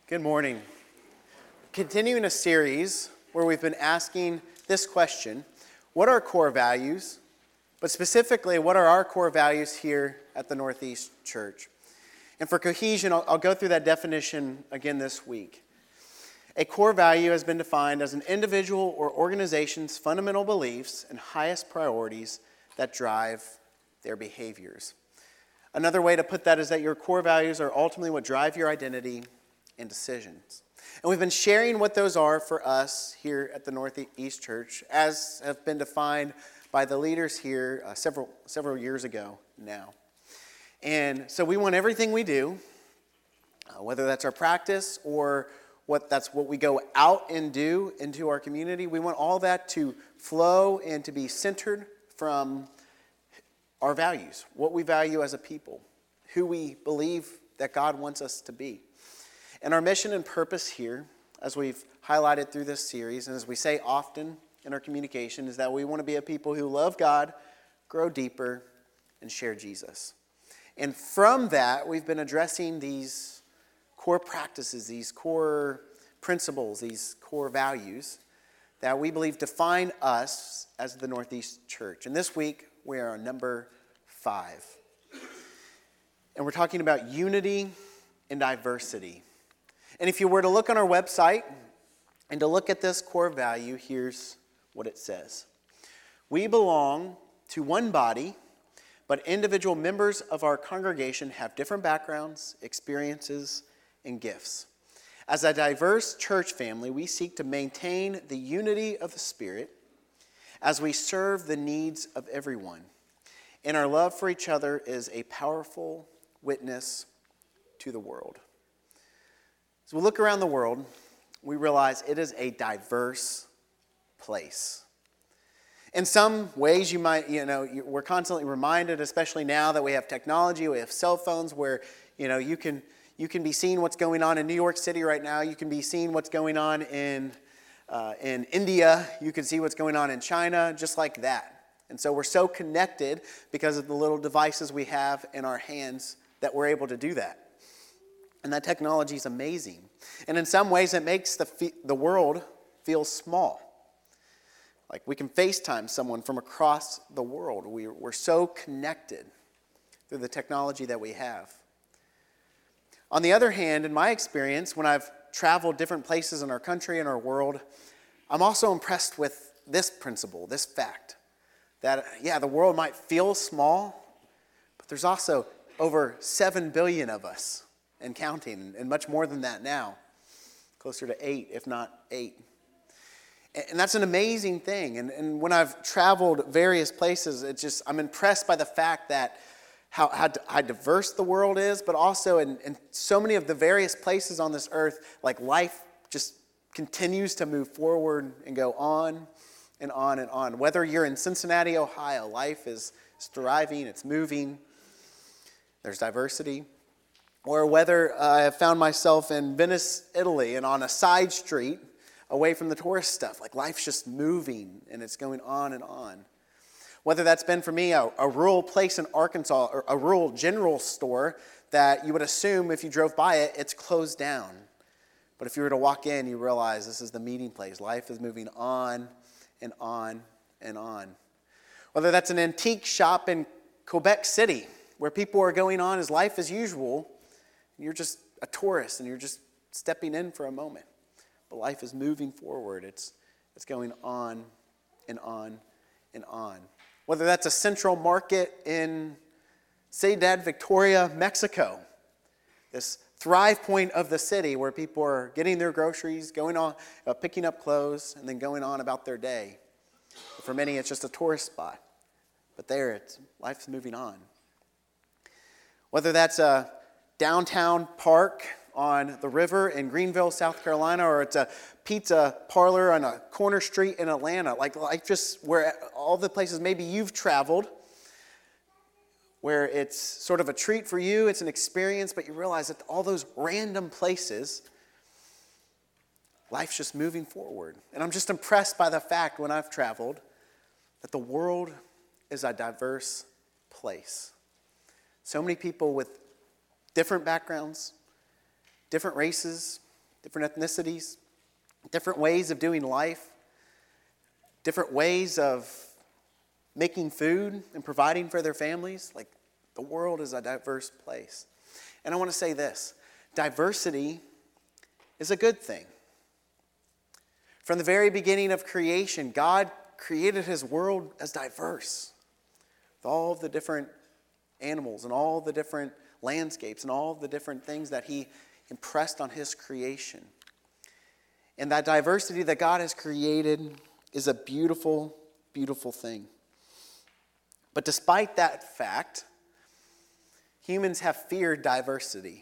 Good morning. Continuing a series where we've been asking this question, what are core values? But specifically, what are our core values here at the Northeast Church? And for cohesion, I'll go through that definition again this week. A core value has been defined as an individual or organization's fundamental beliefs and highest priorities that drive their behaviors. Another way to put that is that your core values are ultimately what drive your identity and decisions. And we've been sharing what those are for us here at the Northeast Church, as have been defined by the leaders here several years ago now. And so we want everything we do, whether that's our practice or that's what we go out and do into our community, we want all that to flow and to be centered from our values, what we value as a people, who we believe that God wants us to be. And our mission and purpose here, as we've highlighted through this series, and as we say often in our communication, is that we want to be a people who love God, grow deeper, and share Jesus. And from that, we've been addressing these core practices, these core principles, these core values that we believe define us as the Northeast Church. And this week, we are on number 5. And we're talking about unity and diversity. And if you were to look on our website and to look at this core value, here's what it says. We belong to one body, but individual members of our congregation have different backgrounds, experiences, and gifts. As a diverse church family, we seek to maintain the unity of the Spirit as we serve the needs of everyone. And our love for each other is a powerful witness to the world. As we look around the world, we realize it is a diverse place. In some ways, we're constantly reminded, especially now that we have technology, we have cell phones where, you can be seeing what's going on in New York City right now. You can be seeing what's going on in India. You can see what's going on in China, just like that. And so we're so connected because of the little devices we have in our hands that we're able to do that. And that technology is amazing. And in some ways, it makes the world feel small. Like we can FaceTime someone from across the world. We're so connected through the technology that we have. On the other hand, in my experience, when I've traveled different places in our country and our world, I'm also impressed with this principle, this fact, that, the world might feel small, but there's also over 7 billion of us and counting, and much more than that now, closer to 8, if not 8. And that's an amazing thing. And when I've traveled various places, I'm impressed by the fact that how diverse the world is, but also in so many of the various places on this earth, like life just continues to move forward and go on and on and on. Whether you're in Cincinnati, Ohio, life is thriving, it's moving, there's diversity. Or whether I have found myself in Venice, Italy, and on a side street away from the tourist stuff, like life's just moving and it's going on and on. Whether that's been for me a rural place in Arkansas or a rural general store that you would assume if you drove by it, it's closed down. But if you were to walk in, you realize this is the meeting place. Life is moving on and on and on. Whether that's an antique shop in Quebec City where people are going on as life as usual, you're just a tourist and you're just stepping in for a moment. But life is moving forward. It's going on and on and on. Whether that's a central market in Ciudad Victoria, Mexico, this thrive point of the city where people are getting their groceries, going on, picking up clothes, and then going on about their day. For many, it's just a tourist spot. But there, life's moving on. Whether that's a downtown park on the river in Greenville, South Carolina, or it's a pizza parlor on a corner street in Atlanta, like just where all the places maybe you've traveled, where it's sort of a treat for you, it's an experience, but you realize that all those random places, life's just moving forward. And I'm just impressed by the fact when I've traveled that the world is a diverse place. So many people with different backgrounds, different races, different ethnicities, different ways of doing life, different ways of making food and providing for their families. Like, the world is a diverse place. And I want to say this: diversity is a good thing. From the very beginning of creation, God created his world as diverse, with all of the different animals and all the different landscapes and all the different things that he impressed on his creation. And that diversity that God has created is a beautiful, beautiful thing. But despite that fact, humans have feared diversity.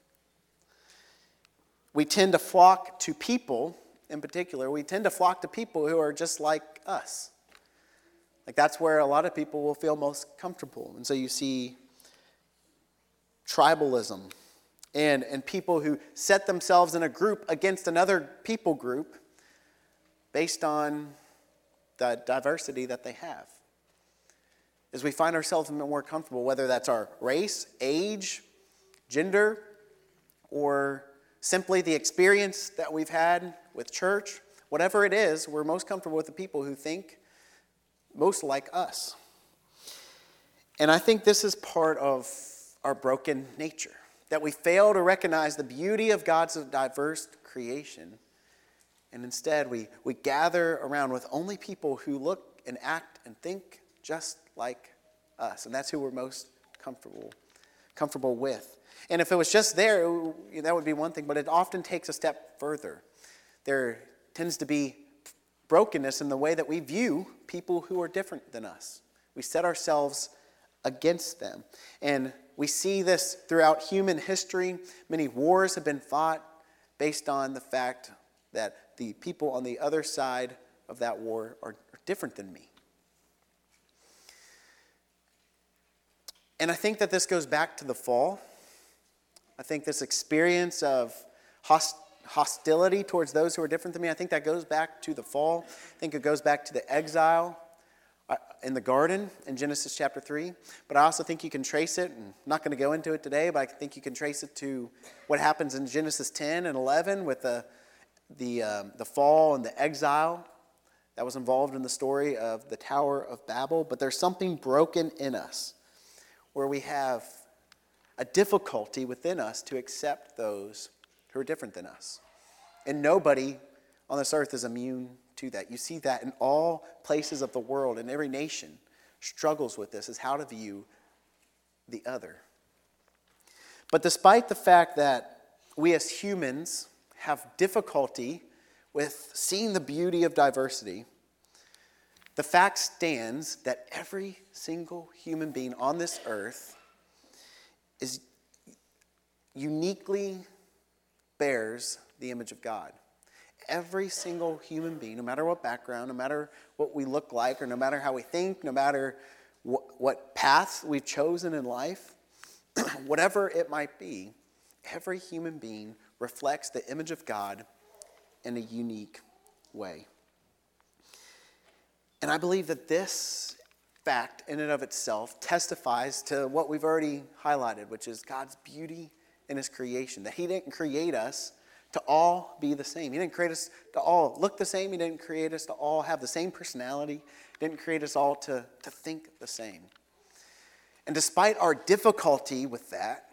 We tend to flock to people, in particular, we tend to flock to people who are just like us. Like, that's where a lot of people will feel most comfortable. And so you see tribalism and people who set themselves in a group against another people group based on the diversity that they have. As we find ourselves more comfortable, whether that's our race, age, gender, or simply the experience that we've had with church, whatever it is, we're most comfortable with the people who think most like us. And I think this is part of our broken nature, that we fail to recognize the beauty of God's diverse creation, and instead we gather around with only people who look and act and think just like us, and that's who we're most comfortable with. And if it was just there, that would be one thing, but it often takes a step further. There tends to be brokenness in the way that we view people who are different than us. We set ourselves against them. And we see this throughout human history. Many wars have been fought based on the fact that the people on the other side of that war are different than me. And I think that this goes back to the fall. I think this experience of hostility towards those who are different than me, I think that goes back to the fall. I think it goes back to the exile in the garden in Genesis chapter 3. But I also think you can trace it, and I'm not going to go into it today, but I think you can trace it to what happens in Genesis 10 and 11 with the fall and the exile that was involved in the story of the Tower of Babel. But there's something broken in us where we have a difficulty within us to accept those who are different than us. And nobody on this earth is immune to that. You see that in all places of the world, and every nation struggles with this, is how to view the other. But despite the fact that we as humans have difficulty with seeing the beauty of diversity, the fact stands that every single human being on this earth is uniquely bears the image of God. Every single human being, no matter what background, no matter what we look like, or no matter how we think, no matter what paths we've chosen in life, whatever it might be, every human being reflects the image of God in a unique way. And I believe that this fact in and of itself testifies to what we've already highlighted, which is God's beauty in his creation, that he didn't create us to all be the same. He didn't create us to all look the same. He didn't create us to all have the same personality. He didn't create us all to think the same. And despite our difficulty with that,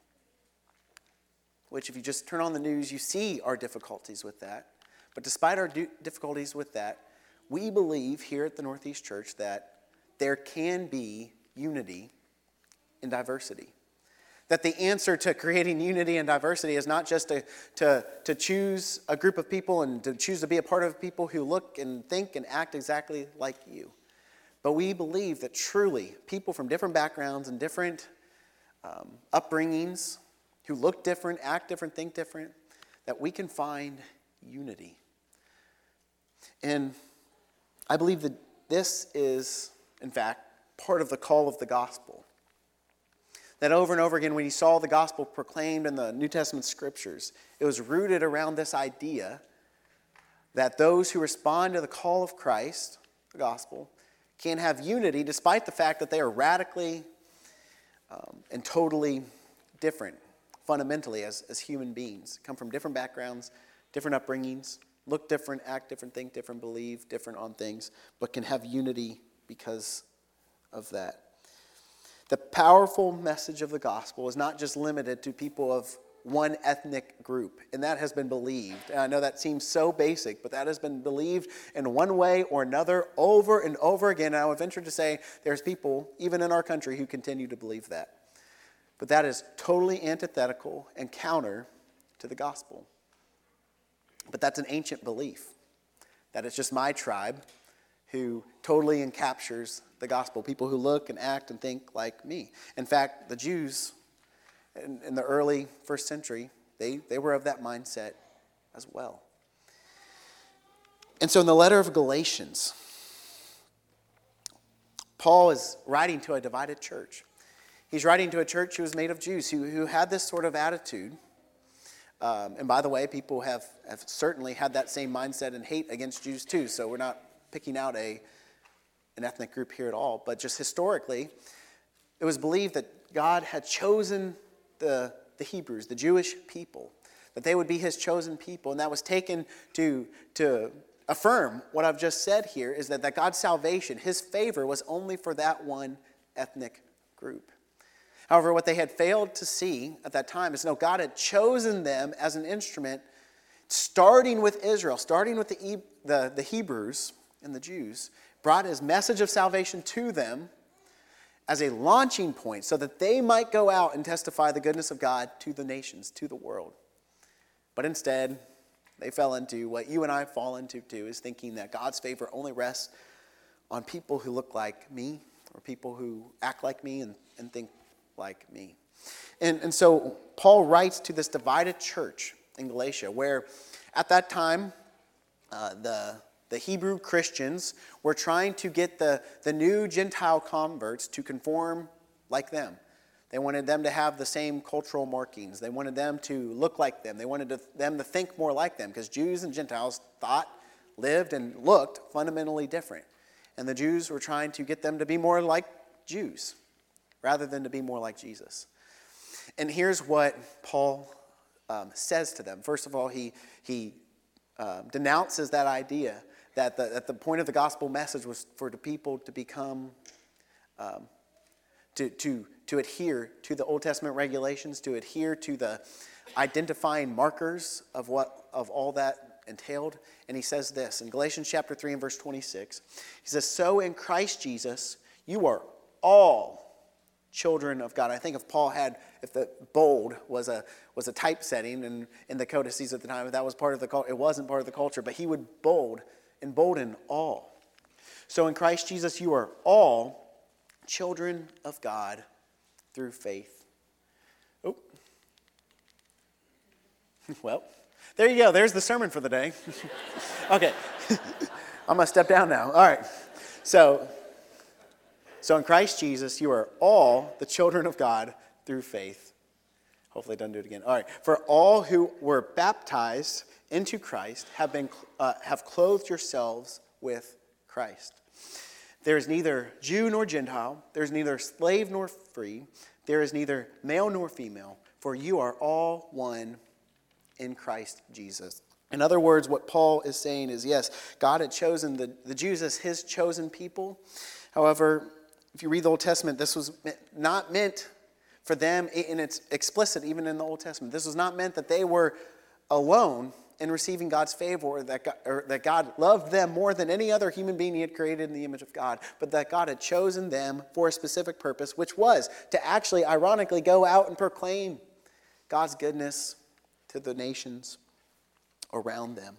which if you just turn on the news, you see our difficulties with that. But despite our difficulties with that, we believe here at the Northeast Church that there can be unity in diversity. That the answer to creating unity and diversity is not just to choose a group of people and to choose to be a part of people who look and think and act exactly like you. But we believe that truly people from different backgrounds and different upbringings who look different, act different, think different, that we can find unity. And I believe that this is, in fact, part of the call of the gospel. That over and over again, when you saw the gospel proclaimed in the New Testament scriptures, it was rooted around this idea that those who respond to the call of Christ, the gospel, can have unity despite the fact that they are radically and totally different fundamentally as human beings. Come from different backgrounds, different upbringings, look different, act different, think different, believe different on things, but can have unity because of that. The powerful message of the gospel is not just limited to people of one ethnic group, and that has been believed. And I know that seems so basic, but that has been believed in one way or another over and over again. And I would venture to say there's people, even in our country, who continue to believe that. But that is totally antithetical and counter to the gospel. But that's an ancient belief, that it's just my tribe who totally encaptures the gospel, people who look and act and think like me. In fact, the Jews in the early first century, they were of that mindset as well. And so in the letter of Galatians, Paul is writing to a divided church. He's writing to a church who was made of Jews, who had this sort of attitude. And by the way, people have certainly had that same mindset and hate against Jews too. So we're not picking out an ethnic group here at all. But just historically, it was believed that God had chosen the Hebrews, the Jewish people, that they would be his chosen people. And that was taken to affirm what I've just said here, is that God's salvation, his favor, was only for that one ethnic group. However, what they had failed to see at that time is, no, God had chosen them as an instrument, starting with Israel, starting with the Hebrews and the Jews, brought his message of salvation to them as a launching point so that they might go out and testify the goodness of God to the nations, to the world. But instead, they fell into what you and I fall into too, is thinking that God's favor only rests on people who look like me, or people who act like me and think like me. And so Paul writes to this divided church in Galatia, where at that time the Hebrew Christians were trying to get the new Gentile converts to conform like them. They wanted them to have the same cultural markings. They wanted them to look like them. They wanted them to think more like them, because Jews and Gentiles thought, lived, and looked fundamentally different. And the Jews were trying to get them to be more like Jews rather than to be more like Jesus. And here's what Paul says to them. First of all, he denounces that idea that the point of the gospel message was for the people to become, to adhere to the Old Testament regulations, to adhere to the identifying markers of all that entailed. And he says this in Galatians chapter 3 and verse 26. He says, "So in Christ Jesus, you are all children of God." I think if the bold was a typesetting and in the codices at the time, if that was part of the culture, it wasn't part of the culture, but he would embolden all. "So in Christ Jesus, you are all children of God through faith." Oh. Well, there you go. There's the sermon for the day. Okay. I'm going to step down now. All right. So in Christ Jesus, you are all the children of God through faith. Hopefully I don't do it again. All right. "For all who were baptized into Christ have clothed yourselves with Christ. There is neither Jew nor Gentile. There is neither slave nor free. There is neither male nor female. For you are all one in Christ Jesus." In other words, what Paul is saying is, yes, God had chosen the Jews as his chosen people. However, if you read the Old Testament, this was not meant for them, and it's explicit even in the Old Testament. This was not meant that they were alone in receiving God's favor, or that God loved them more than any other human being he had created in the image of God, but that God had chosen them for a specific purpose, which was to actually, ironically, go out and proclaim God's goodness to the nations around them.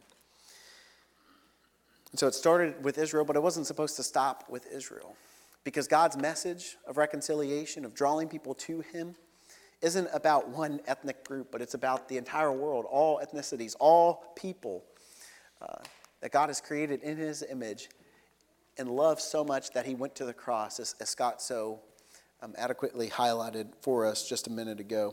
And so it started with Israel, but it wasn't supposed to stop with Israel, because God's message of reconciliation, of drawing people to him, isn't about one ethnic group, but it's about the entire world, all ethnicities, all people that God has created in his image and loved so much that he went to the cross, as Scott so adequately highlighted for us just a minute ago.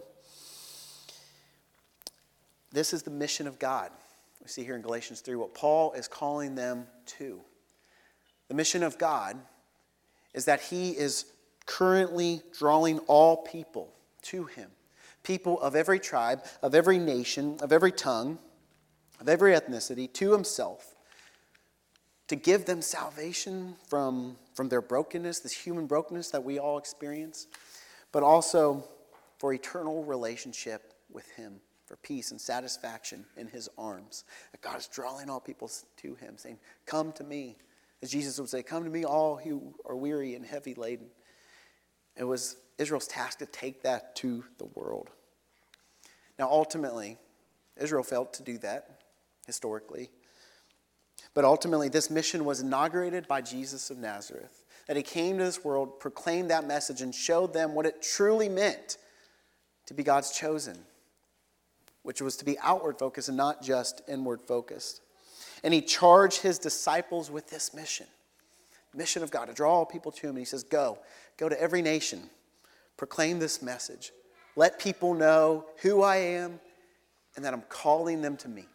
This is the mission of God. We see here in Galatians 3 what Paul is calling them to. The mission of God is that he is currently drawing all people to him, people of every tribe, of every nation, of every tongue, of every ethnicity to himself, to give them salvation from their brokenness, this human brokenness that we all experience, but also for eternal relationship with him, for peace and satisfaction in his arms. That God is drawing all people to him, saying, come to me. As Jesus would say, come to me all who are weary and heavy laden. It was Israel's task to take that to the world. Now, ultimately, Israel failed to do that historically. But ultimately, this mission was inaugurated by Jesus of Nazareth. That he came to this world, proclaimed that message, and showed them what it truly meant to be God's chosen, which was to be outward focused and not just inward focused. And he charged his disciples with this mission, the mission of God, to draw all people to him. And he says, go to every nation, proclaim this message. Let people know who I am and that I'm calling them to me.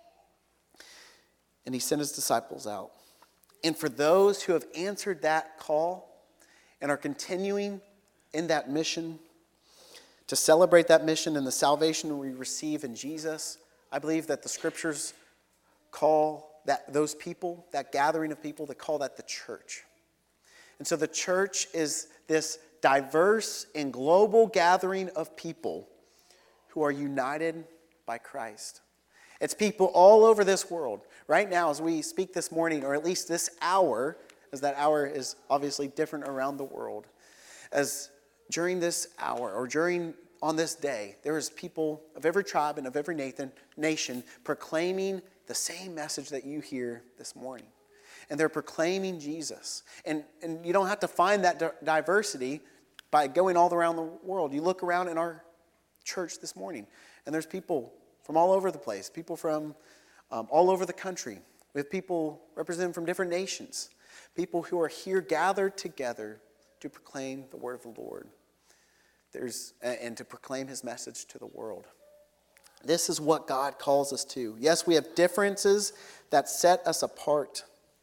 And he sent his disciples out. And for those who have answered that call and are continuing in that mission, to celebrate that mission and the salvation we receive in Jesus, I believe that the scriptures call those people, that gathering of people, they call that the church. And so the church is this diverse and global gathering of people who are united by Christ. It's people all over this world. Right now, as we speak this morning, or at least this hour, as that hour is obviously different around the world, as during this hour or on this day, there is people of every tribe and of every nation proclaiming the same message that you hear this morning. And they're proclaiming Jesus. And you don't have to find that diversity by going all around the world. You look around in our church this morning, and there's people from all over the place, people from all over the country. We have people represented from different nations, people who are here gathered together to proclaim the word of the Lord and to proclaim his message to the world. This is what God calls us to. Yes, we have differences that set us apart,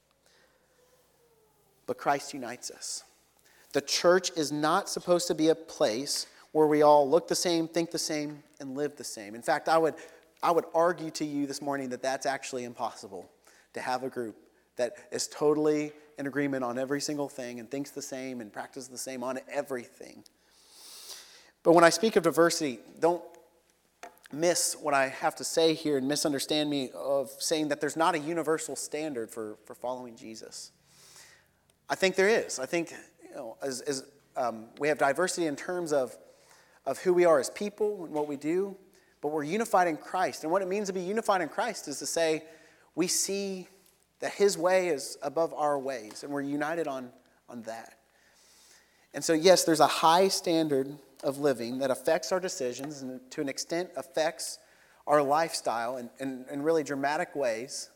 but Christ unites us. The church is not supposed to be a place where we all look the same, think the same, and live the same. In fact, I would argue to you this morning that that's actually impossible, to have a group that is totally in agreement on every single thing and thinks the same and practices the same on everything. But when I speak of diversity, don't miss what I have to say here and misunderstand me of saying that there's not a universal standard for following Jesus. I think there is. I think we have diversity in terms of who we are as people and what we do, but we're unified in Christ. And what it means to be unified in Christ is to say we see that his way is above our ways, and we're united on that. And so, yes, there's a high standard of living that affects our decisions and to an extent affects our lifestyle in really dramatic ways.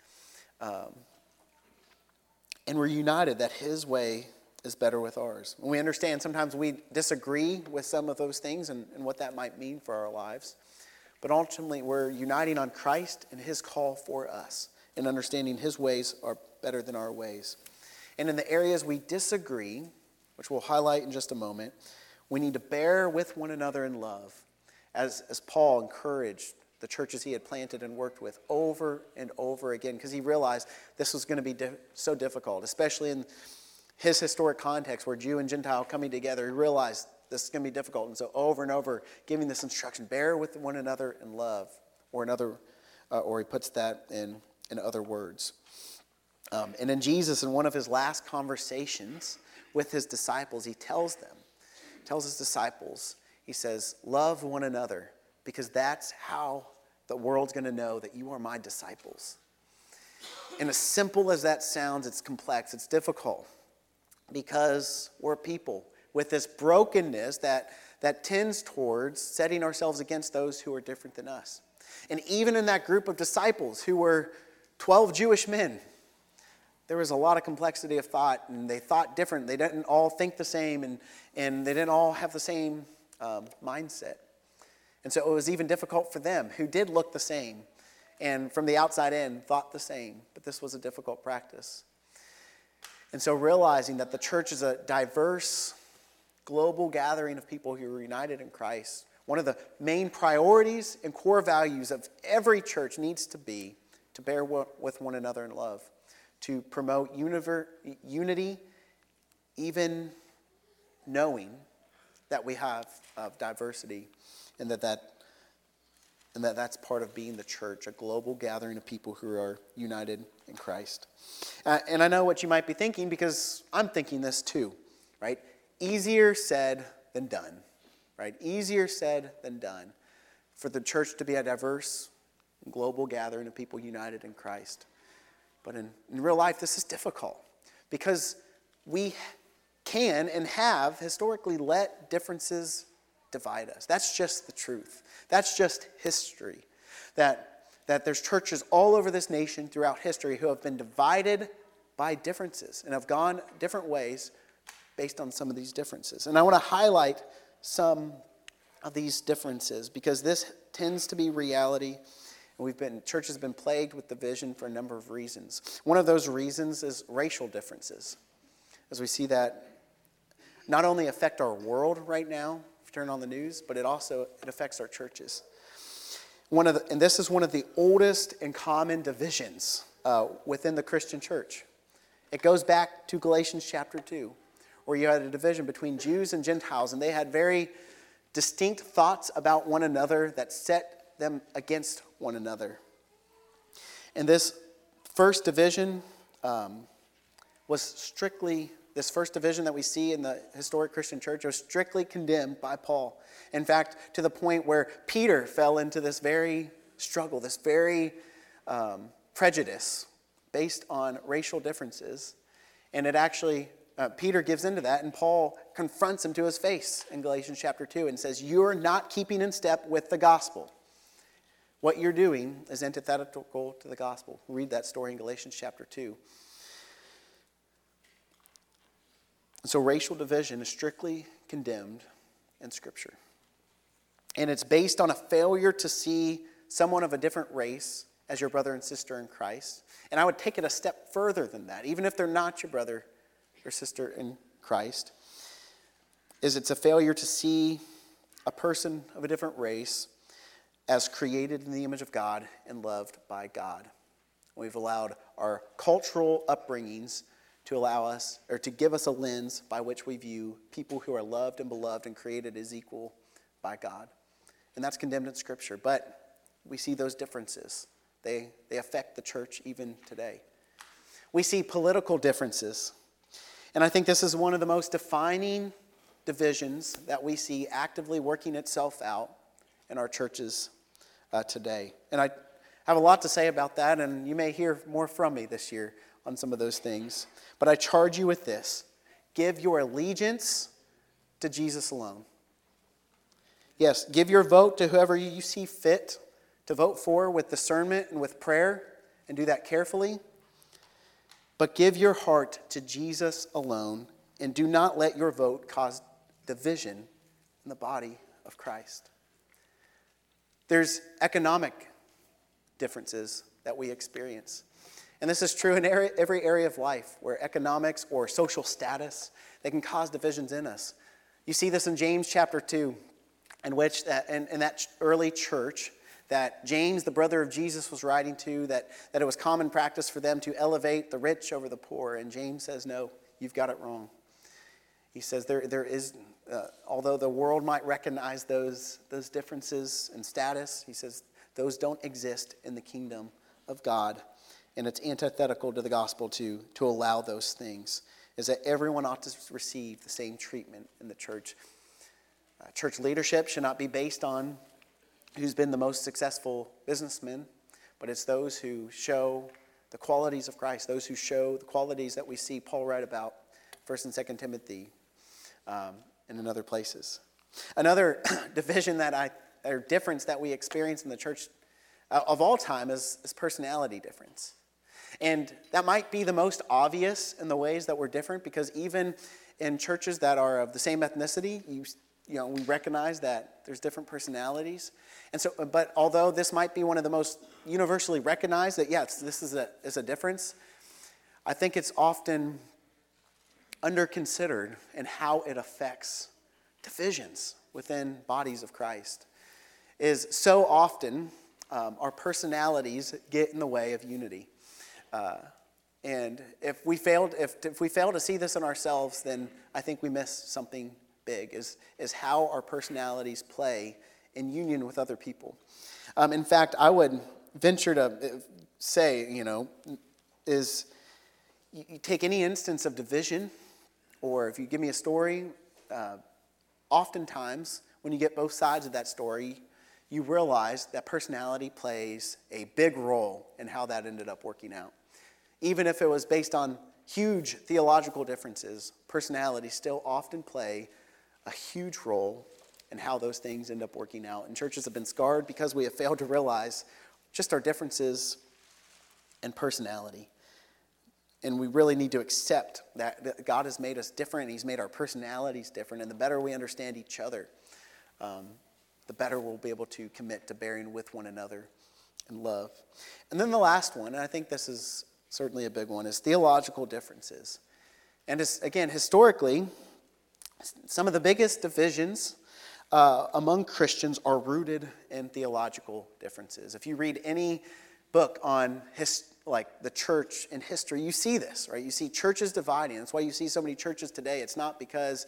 And we're united that his way is better with ours. And we understand sometimes we disagree with some of those things and what that might mean for our lives. But ultimately, we're uniting on Christ and his call for us and understanding his ways are better than our ways. And in the areas we disagree, which we'll highlight in just a moment, we need to bear with one another in love, as Paul encouraged the churches he had planted and worked with over and over again, because he realized this was going to be so difficult, especially in his historic context where Jew and Gentile coming together. He realized this is going to be difficult, and so over and over giving this instruction, bear with one another in love, or he puts that in other words. And in Jesus, in one of his last conversations with his disciples, he tells his disciples, he says, love one another, because that's how the world's going to know that you are my disciples. And as simple as that sounds, it's complex, it's difficult, because we're people with this brokenness that tends towards setting ourselves against those who are different than us. And even in that group of disciples who were 12 Jewish men, there was a lot of complexity of thought, and they thought different. They didn't all think the same, and they didn't all have the same mindset. And so it was even difficult for them, who did look the same, and from the outside in thought the same. But this was a difficult practice. And so realizing that the church is a diverse, global gathering of people who are united in Christ, One of the main priorities and core values of every church needs to be to bear with one another in love, to promote unity, even knowing that we have diversity, and that's part of being the church, a global gathering of people who are united in Christ. And I know what you might be thinking, because I'm thinking this too, right? Easier said than done, right? Easier said than done for the church to be a diverse global gathering of people united in Christ. But in real life, this is difficult, because we can and have historically let differences divide us. That's just the truth. That's just history. That there's churches all over this nation throughout history who have been divided by differences and have gone different ways based on some of these differences. And I want to highlight some of these differences, because this tends to be reality. And church has been plagued with division for a number of reasons. One of those reasons is racial differences, as we see that not only affect our world right now, if you turn on the news, but it affects our churches. And this is one of the oldest and common divisions within the Christian church. It goes back to Galatians chapter 2, where you had a division between Jews and Gentiles, and they had very distinct thoughts about one another that set them against one another. And this first division this first division that we see in the historic Christian church was strictly condemned by Paul. In fact, to the point where Peter fell into this very struggle, this very prejudice based on racial differences. And it actually, Peter gives into that, and Paul confronts him to his face in Galatians chapter 2 and says, "You're not keeping in step with the gospel. What you're doing is antithetical to the gospel." Read that story in Galatians chapter 2. So racial division is strictly condemned in Scripture. And it's based on a failure to see someone of a different race as your brother and sister in Christ. And I would take it a step further than that, even if they're not your brother or sister in Christ, it's a failure to see a person of a different race as created in the image of God and loved by God. We've allowed our cultural upbringings to allow us, or to give us a lens by which we view people who are loved and beloved and created as equal by God. And that's condemned in Scripture. But we see those differences. They affect the church even today. We see political differences. And I think this is one of the most defining divisions that we see actively working itself out in our churches today. And I have a lot to say about that, and you may hear more from me this year on some of those things. But I charge you with this: give your allegiance to Jesus alone. Yes, give your vote to whoever you see fit to vote for with discernment and with prayer, and do that carefully. But give your heart to Jesus alone, and do not let your vote cause division in the body of Christ. There's economic differences that we experience. And this is true in every area of life, where economics or social status, they can cause divisions in us. You see this in James chapter 2, in which in that early church that James, the brother of Jesus, was writing to, that it was common practice for them to elevate the rich over the poor. And James says, no, you've got it wrong. He says there is, although the world might recognize those differences in status, he says those don't exist in the kingdom of God. And it's antithetical to the gospel to allow those things, is that everyone ought to receive the same treatment in the church. Church leadership should not be based on who's been the most successful businessman, but it's those who show the qualities of Christ, those who show the qualities that we see Paul write about 1 and 2 Timothy and in other places. Another division or difference that we experience in the church of all time is personality difference. And that might be the most obvious in the ways that we're different, because even in churches that are of the same ethnicity, we recognize that there's different personalities. And so, but although this might be one of the most universally recognized, that yes, this is a difference, I think it's often underconsidered in how it affects divisions within bodies of Christ is so often our personalities get in the way of unity. And if we fail to see this in ourselves, then I think we miss something big, is how our personalities play in union with other people. In fact, I would venture to say, is you take any instance of division, or if you give me a story, oftentimes when you get both sides of that story, you realize that personality plays a big role in how that ended up working out. Even if it was based on huge theological differences, personalities still often play a huge role in how those things end up working out. And churches have been scarred because we have failed to realize just our differences in personality. And we really need to accept that God has made us different. He's made our personalities different. And the better we understand each other, the better we'll be able to commit to bearing with one another in love. And then the last one, and I think this is certainly a big one, is theological differences. And again, historically, some of the biggest divisions among Christians are rooted in theological differences. If you read any book on the church and history, you see this, right? You see churches dividing. That's why you see so many churches today. It's not because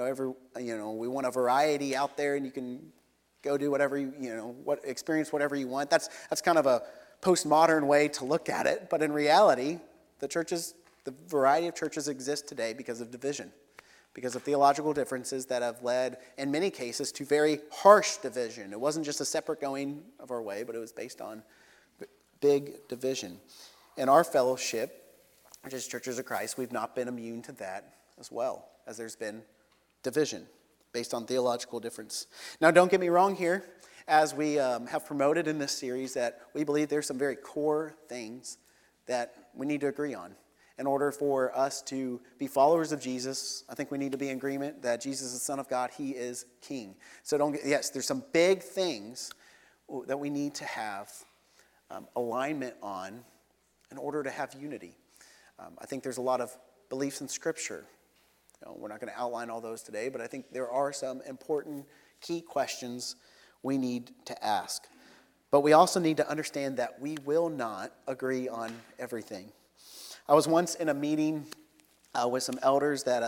we want a variety out there and you can go do whatever experience whatever you want. That's kind of a postmodern way to look at it. But in reality, the variety of churches exist today because of division, because of theological differences that have led, in many cases, to very harsh division. It wasn't just a separate going of our way, but it was based on big division. In our fellowship, which is Churches of Christ, we've not been immune to that as well, as there's been division based on theological difference. Now, don't get me wrong here. As we have promoted in this series, that we believe there's some very core things that we need to agree on. In order for us to be followers of Jesus, I think we need to be in agreement that Jesus is the Son of God. He is King. So there's some big things that we need to have alignment on in order to have unity. I think there's a lot of beliefs in Scripture. We're not going to outline all those today, but I think there are some important key questions we need to ask. But we also need to understand that we will not agree on everything. I was once in a meeting with some elders that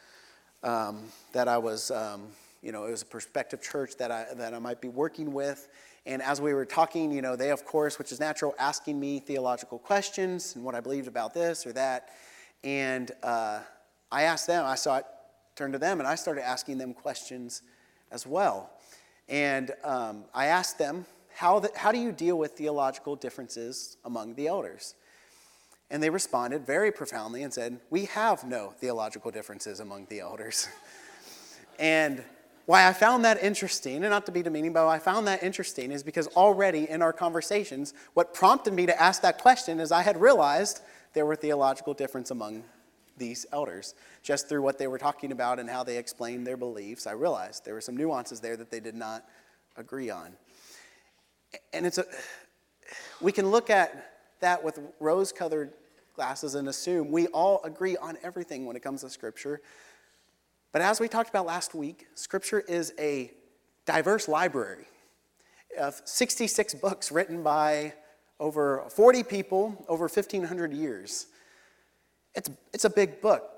I was, it was a prospective church that I might be working with. And as we were talking, they, of course, which is natural, asking me theological questions and what I believed about this or that. And I asked them, turned to them, and I started asking them questions as well. And I asked them, how do you deal with theological differences among the elders? And they responded very profoundly and said, we have no theological differences among the elders. And why I found that interesting, and not to be demeaning, but why I found that interesting is because already in our conversations, what prompted me to ask that question is I had realized there were theological differences among these elders. Just through what they were talking about and how they explained their beliefs, I realized there were some nuances there that they did not agree on. And we can look at that with rose-colored glasses and assume we all agree on everything when it comes to Scripture. But as we talked about last week, Scripture is a diverse library of 66 books written by over 40 people over 1,500 years. It's a big book.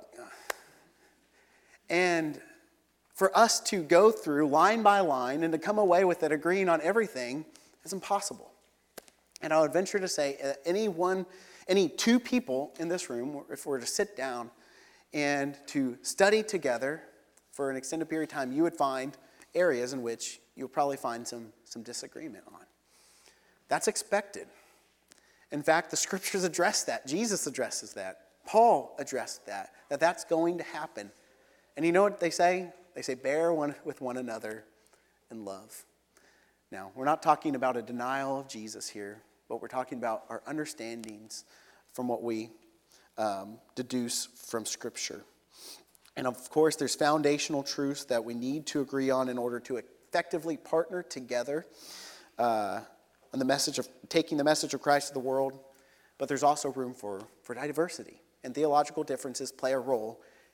And for us to go through line by line and to come away with it agreeing on everything is impossible. And I would venture to say any two people in this room, if we were to sit down and to study together for an extended period of time, you would find areas in which you'll probably find some disagreement on. That's expected. In fact, the Scriptures address that. Jesus addresses that. Paul addressed that's going to happen. And you know what they say? They say, bear one with one another in love. Now, we're not talking about a denial of Jesus here, but we're talking about our understandings from what we deduce from Scripture. And of course, there's foundational truths that we need to agree on in order to effectively partner together on the message of taking the message of Christ to the world. But there's also room for diversity. And theological differences play a role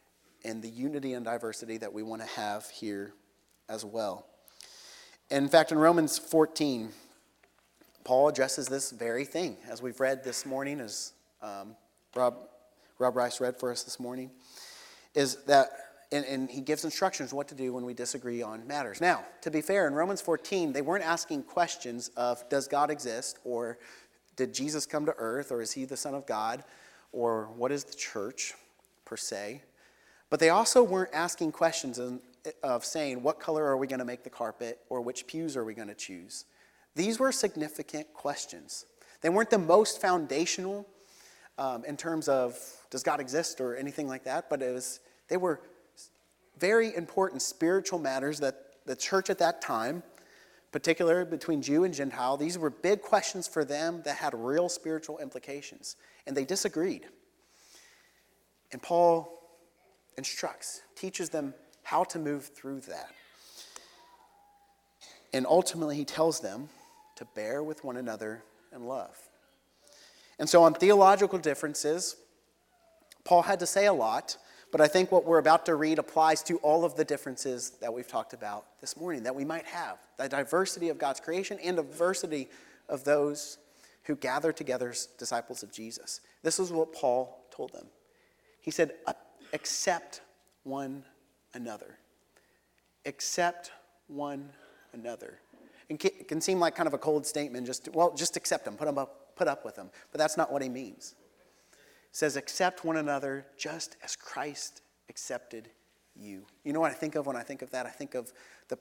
and the unity and diversity that we want to have here as well. In fact, in Romans 14, Paul addresses this very thing, as we've read this morning, as Rob Rice read for us this morning, is that, and he gives instructions what to do when we disagree on matters. Now, to be fair, in Romans 14, they weren't asking questions of, does God exist, or did Jesus come to earth, or is he the Son of God, or what is the church, per se. But they also weren't asking questions of saying, what color are we going to make the carpet, or which pews are we going to choose? These were significant questions. They weren't the most foundational in terms of, does God exist, or anything like that, but they were very important spiritual matters that the church at that time, particularly between Jew and Gentile, these were big questions for them that had real spiritual implications. And they disagreed. And Paul instructs, teaches them how to move through that. And ultimately, he tells them to bear with one another in love. And so on theological differences, Paul had to say a lot, but I think what we're about to read applies to all of the differences that we've talked about this morning, that we might have. The diversity of God's creation and diversity of those who gather together as disciples of Jesus. This is what Paul told them. He said, accept one another. Accept one another. It can seem like kind of a cold statement, just accept them, put up with them. But that's not what he means. It says, accept one another just as Christ accepted you. You know what I think of when I think of that? I think of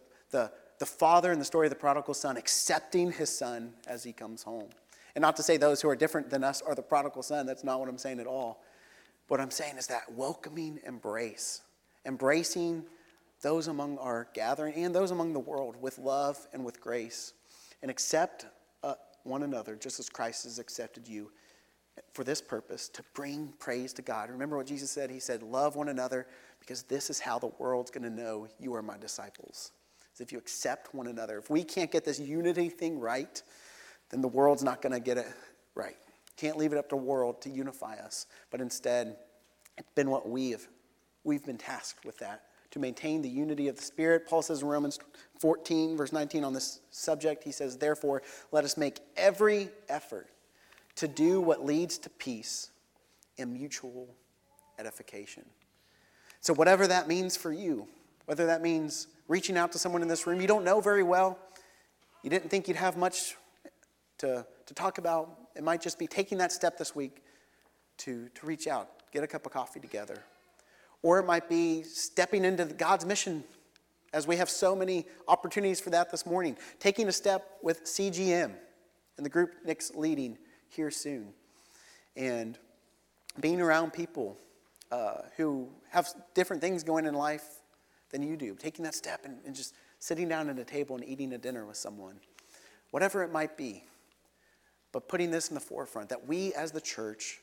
the father in the story of the prodigal son accepting his son as he comes home. And not to say those who are different than us are the prodigal son. That's not what I'm saying at all. What I'm saying is that welcoming embrace. Embracing those among our gathering and those among the world with love and with grace. And accept one another just as Christ has accepted you for this purpose, to bring praise to God. Remember what Jesus said? He said, love one another because this is how the world's going to know you are my disciples. Is if you accept one another. If we can't get this unity thing right, then the world's not going to get it right. Can't leave it up to the world to unify us. But instead, it's been what we've been tasked with that, to maintain the unity of the Spirit. Paul says in Romans 14, verse 19 on this subject, he says, therefore, let us make every effort to do what leads to peace and mutual edification. So whatever that means for you, whether that means reaching out to someone in this room you don't know very well, you didn't think you'd have much to talk about, it might just be taking that step this week to reach out, get a cup of coffee together. Or it might be stepping into God's mission, as we have so many opportunities for that this morning. Taking a step with CGM and the group Nick's leading here soon. And being around people who have different things going in life than you do. Taking that step and just sitting down at a table and eating a dinner with someone. Whatever it might be. But putting this in the forefront, that we as the church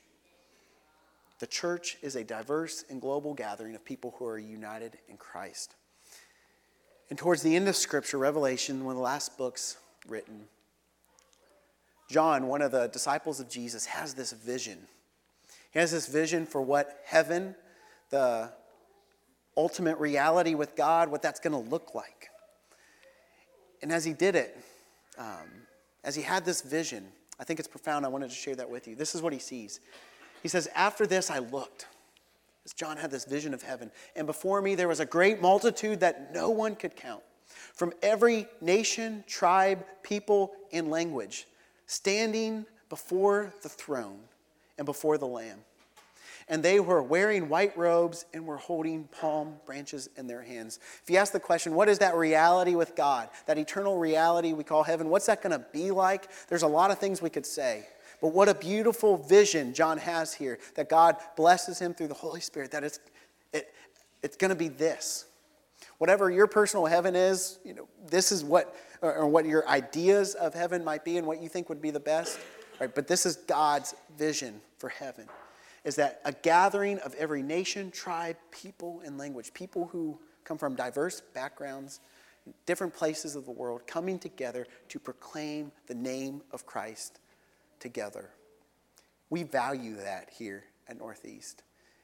is a diverse and global gathering of people who are united in Christ. And towards the end of Scripture, Revelation, one of the last books written, John, one of the disciples of Jesus, has this vision. He has this vision for what heaven, the ultimate reality with God, what that's going to look like. And as he did it, as he had this vision, I think it's profound. I wanted to share that with you. This is what he sees. He says, after this I looked, as John had this vision of heaven, and before me there was a great multitude that no one could count, from every nation, tribe, people, and language, standing before the throne and before the Lamb. And they were wearing white robes and were holding palm branches in their hands. If you ask the question, what is that reality with God? That eternal reality we call heaven, what's that going to be like? There's a lot of things we could say. But what a beautiful vision John has here, that God blesses him through the Holy Spirit, that it's going to be this. Whatever your personal heaven is, this is what your ideas of heaven might be and what you think would be the best. Right? But this is God's vision for heaven, is that a gathering of every nation, tribe, people, and language, people who come from diverse backgrounds, different places of the world, coming together to proclaim the name of Christ together. We value that here at Northeast.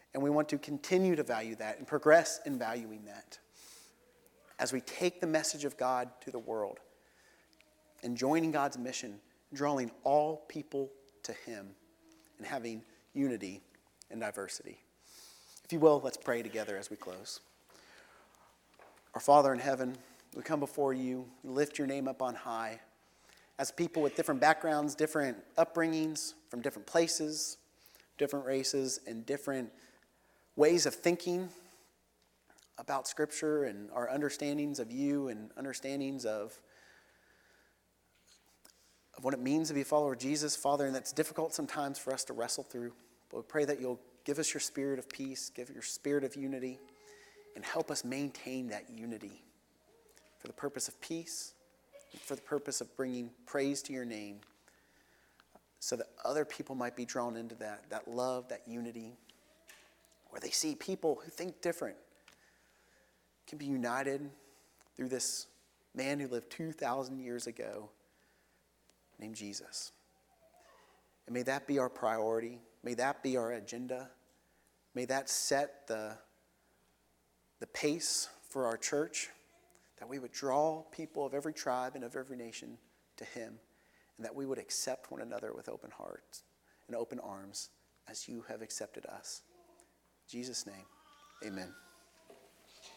And we want to continue to value that and progress in valuing that as we take the message of God to the world and joining God's mission, drawing all people to him and having unity and diversity. If you will, let's pray together as we close. Our Father in heaven, we come before you, we lift your name up on high. As people with different backgrounds, different upbringings, from different places, different races, and different ways of thinking about Scripture and our understandings of you and understandings of what it means to be a follower of Jesus, Father, and that's difficult sometimes for us to wrestle through. But we pray that you'll give us your spirit of peace, give your spirit of unity, and help us maintain that unity for the purpose of peace, for the purpose of bringing praise to your name, so that other people might be drawn into that love, that unity, where they see people who think different can be united through this man who lived 2,000 years ago named Jesus. And may that be our priority. May that be our agenda. May that set the pace for our church, that we would draw people of every tribe and of every nation to him, and that we would accept one another with open hearts and open arms as you have accepted us. In Jesus' name, amen.